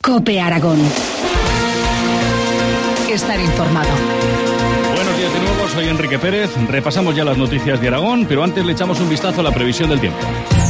COPE Aragón. Estar informado. Buenos días de nuevo, soy Enrique Pérez. Repasamos ya las noticias de Aragón, pero antes le echamos un vistazo a la previsión del tiempo.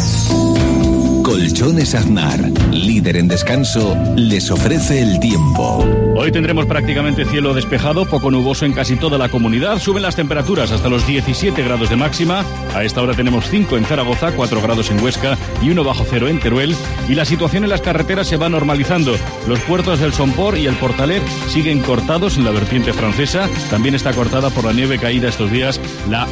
Colchones Aznar, líder en descanso, les ofrece el tiempo. Hoy tendremos prácticamente cielo despejado, poco nuboso en casi toda la comunidad. Suben las temperaturas hasta los 17 grados de máxima. A esta hora tenemos 5 en Zaragoza, 4 grados en Huesca y 1 bajo cero en Teruel. Y la situación en las carreteras se va normalizando. Los puertos del Somport y el Portalet siguen cortados en la vertiente francesa. También está cortada por la nieve caída estos días la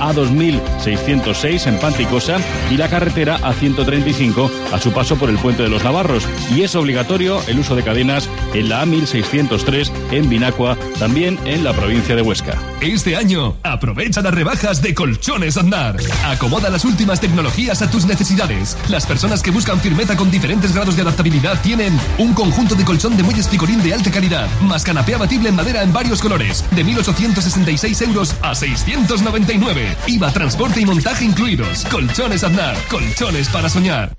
A2606 en Panticosa y la carretera A135 a su paso por el Puente de los Navarros. Y es obligatorio el uso de cadenas en la A1603 en Vinacua, también en la provincia de Huesca. Este año, aprovecha las rebajas de Colchones Aznar. Acomoda las últimas tecnologías a tus necesidades. Las personas que buscan firmeza con diferentes grados de adaptabilidad tienen un conjunto de colchón de muelles picorín de alta calidad, más canapé abatible en madera en varios colores, de 1.866 euros a 699. IVA, transporte y montaje incluidos. Colchones Aznar, colchones para soñar.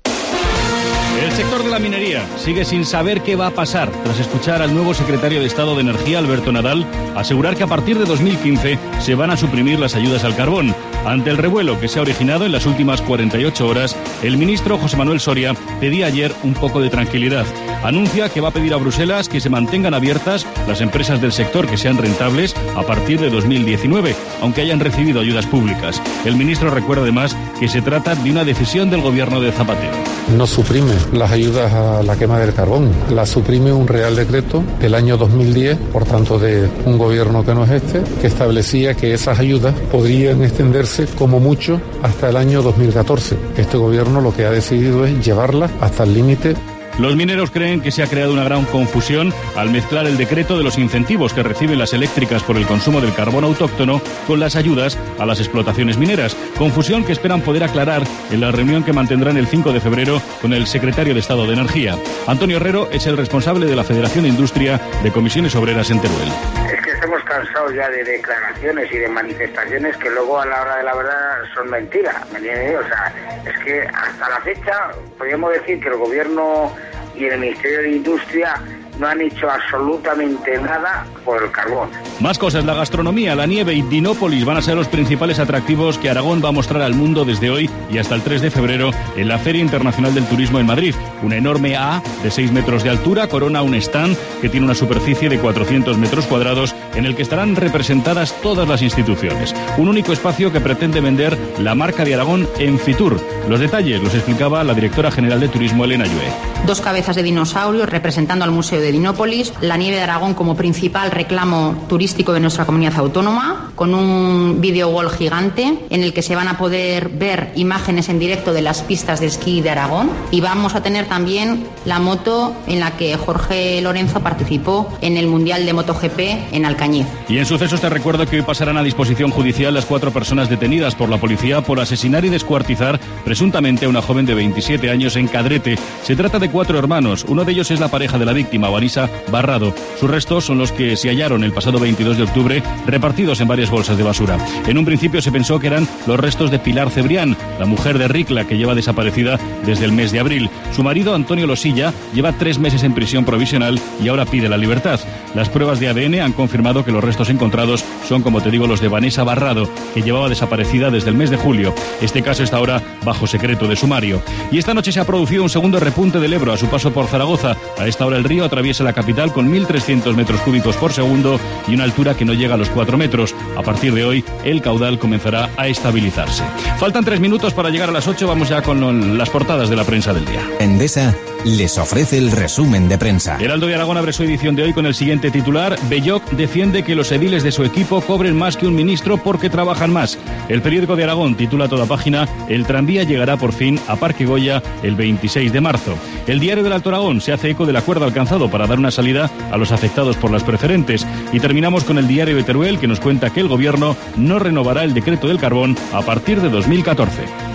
El sector de la minería sigue sin saber qué va a pasar tras escuchar al nuevo secretario de Estado de Energía, Alberto Nadal, asegurar que a partir de 2015 se van a suprimir las ayudas al carbón. Ante el revuelo que se ha originado en las últimas 48 horas, el ministro José Manuel Soria pedía ayer un poco de tranquilidad. Anuncia que va a pedir a Bruselas que se mantengan abiertas las empresas del sector que sean rentables a partir de 2019, aunque hayan recibido ayudas públicas. El ministro recuerda además que se trata de una decisión del gobierno de Zapatero. No suprime las ayudas a la quema del carbón, las suprime un Real Decreto del año 2010, por tanto de un gobierno que no es este, que establecía que esas ayudas podrían extenderse como mucho hasta el año 2014. Este gobierno lo que ha decidido es llevarlas hasta el límite. Los mineros creen que se ha creado una gran confusión al mezclar el decreto de los incentivos que reciben las eléctricas por el consumo del carbón autóctono con las ayudas a las explotaciones mineras. Confusión que esperan poder aclarar en la reunión que mantendrán el 5 de febrero con el secretario de Estado de Energía. Antonio Herrero es el responsable de la Federación de Industria de Comisiones Obreras en Teruel. Estamos cansados ya de declaraciones y de manifestaciones que luego a la hora de la verdad son mentiras, ¿me entiendes? O sea, es que hasta la fecha podríamos decir que el gobierno y el Ministerio de Industria no han hecho absolutamente nada por el carbón. Más cosas, la gastronomía, la nieve y Dinópolis van a ser los principales atractivos que Aragón va a mostrar al mundo desde hoy y hasta el 3 de febrero en la Feria Internacional del Turismo en Madrid. Una enorme A de 6 metros de altura corona un stand que tiene una superficie de 400 metros cuadrados en el que estarán representadas todas las instituciones. Un único espacio que pretende vender la marca de Aragón en Fitur. Los detalles los explicaba la directora general de Turismo, Elena Llue. 2 cabezas de dinosaurio representando al Museo de Dinópolis, la nieve de Aragón como principal reclamo turístico de nuestra comunidad autónoma, con un video wall gigante en el que se van a poder ver imágenes en directo de las pistas de esquí de Aragón, y vamos a tener también la moto en la que Jorge Lorenzo participó en el Mundial de MotoGP en Alcañiz. Y en sucesos te recuerdo que hoy pasarán a disposición judicial las 4 personas detenidas por la policía por asesinar y descuartizar presuntamente a una joven de 27 años en Cadrete. Se trata de 4 hermanos, uno de ellos es la pareja de la víctima, Vanessa Barrado. Sus restos son los que se hallaron el pasado 22 de octubre repartidos en varias bolsas de basura. En un principio se pensó que eran los restos de Pilar Cebrián, la mujer de Ricla, que lleva desaparecida desde el mes de abril. Su marido, Antonio Losilla, lleva 3 meses en prisión provisional y ahora pide la libertad. Las pruebas de ADN han confirmado que los restos encontrados son, como te digo, los de Vanessa Barrado, que llevaba desaparecida desde el mes de julio. Este caso está ahora bajo secreto de sumario. Y esta noche se ha producido un segundo repunte del Ebro a su paso por Zaragoza. A esta hora el río atraviesa la capital con 1.300 metros cúbicos por segundo y una altura que no llega a los 4 metros. A partir de hoy, el caudal comenzará a estabilizarse. Faltan 3 minutos para llegar a las 8. Vamos ya con las portadas de la prensa del día. Endesa les ofrece el resumen de prensa. Heraldo de Aragón abre su edición de hoy con el siguiente titular: Belloc defiende que los ediles de su equipo cobren más que un ministro porque trabajan más. El periódico de Aragón titula a toda página: el tranvía llegará por fin a Parque Goya el 26 de marzo. El diario del Alto Aragón se hace eco del acuerdo alcanzado para dar una salida a los afectados por las preferentes. Y terminamos con el diario de Teruel, que nos cuenta que el gobierno no renovará el decreto del carbón a partir de 2014.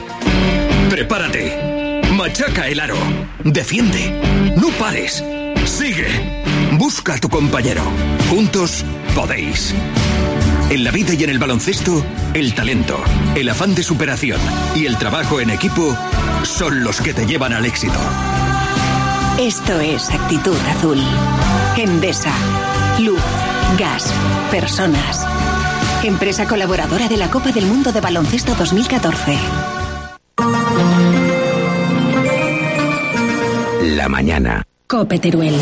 Prepárate. Machaca el aro. Defiende. No pares. Sigue. Busca a tu compañero. Juntos podéis. En la vida y en el baloncesto, el talento, el afán de superación y el trabajo en equipo son los que te llevan al éxito. Esto es Actitud Azul. Endesa. Luz, gas, personas. Empresa colaboradora de la Copa del Mundo de Baloncesto 2014. La mañana. COPE Teruel.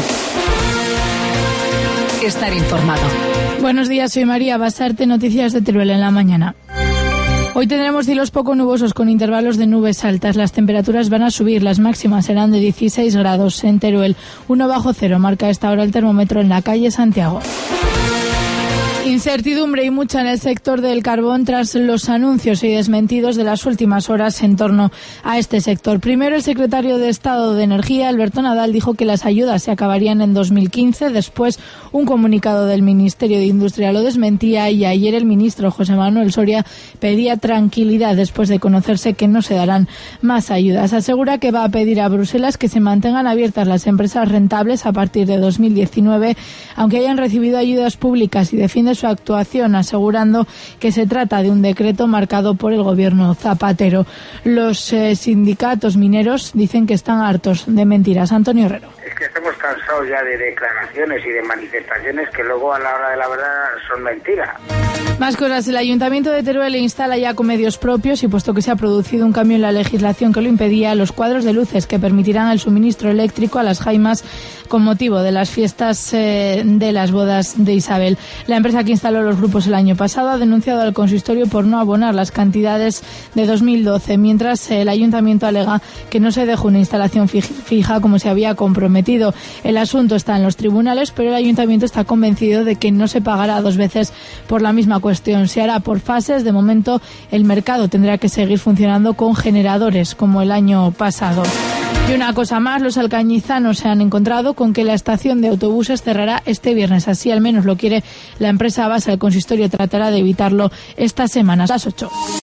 Estar informado. Buenos días, soy María Basarte, noticias de Teruel en la mañana. Hoy tendremos cielos poco nubosos con intervalos de nubes altas. Las temperaturas van a subir, las máximas serán de 16 grados en Teruel. 1 bajo cero marca a esta hora el termómetro en la calle Santiago. Incertidumbre y mucha en el sector del carbón tras los anuncios y desmentidos de las últimas horas en torno a este sector. Primero, el secretario de Estado de Energía, Alberto Nadal, dijo que las ayudas se acabarían en 2015. Después, un comunicado del Ministerio de Industria lo desmentía y ayer el ministro José Manuel Soria pedía tranquilidad después de conocerse que no se darán más ayudas. Asegura que va a pedir a Bruselas que se mantengan abiertas las empresas rentables a partir de 2019, aunque hayan recibido ayudas públicas, y defiende su actuación asegurando que se trata de un decreto marcado por el gobierno Zapatero. Los sindicatos mineros dicen que están hartos de mentiras. Antonio Herrero. Es que estamos cansados ya de declaraciones y de manifestaciones que luego a la hora de la verdad son mentiras. Más cosas. El Ayuntamiento de Teruel instala ya con medios propios, y puesto que se ha producido un cambio en la legislación que lo impedía, los cuadros de luces que permitirán el suministro eléctrico a las jaimas con motivo de las fiestas de las bodas de Isabel. La empresa que instaló los grupos el año pasado ha denunciado al consistorio por no abonar las cantidades de 2012, mientras el Ayuntamiento alega que no se dejó una instalación fija como se había comprometido. El asunto está en los tribunales, pero el Ayuntamiento está convencido de que no se pagará 2 veces por la misma cuestión. Se hará por fases. De momento, el mercado tendrá que seguir funcionando con generadores como el año pasado. Y una cosa más, los alcañizanos se han encontrado con que la estación de autobuses cerrará este viernes. Así al menos lo quiere la empresa Basa. El consistorio tratará de evitarlo esta semana. Las 8.